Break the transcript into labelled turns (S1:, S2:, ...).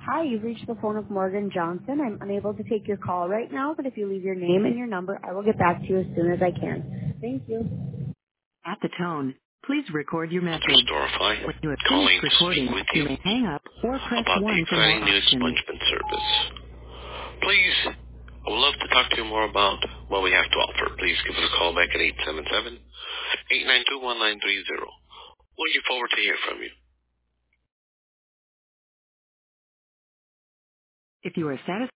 S1: Hi, you've reached the phone of Morgan Johnson. I'm unable to take your call right now, but if you leave your name and your number, I will get back to you as soon as I can. Thank you.
S2: At the tone, please record your message.
S3: Storify,
S2: When you have
S3: calling
S2: finished
S3: to speak
S2: recording,
S3: with
S2: you
S3: you
S2: may hang up or press
S3: about the
S2: 1 for more
S3: exciting new
S2: options.
S3: expungement service. Please, I would love to talk to you more about what we have to offer. Please give us a call back at 877-892-1930. Looking forward to hearing from you.
S2: If you are satisfied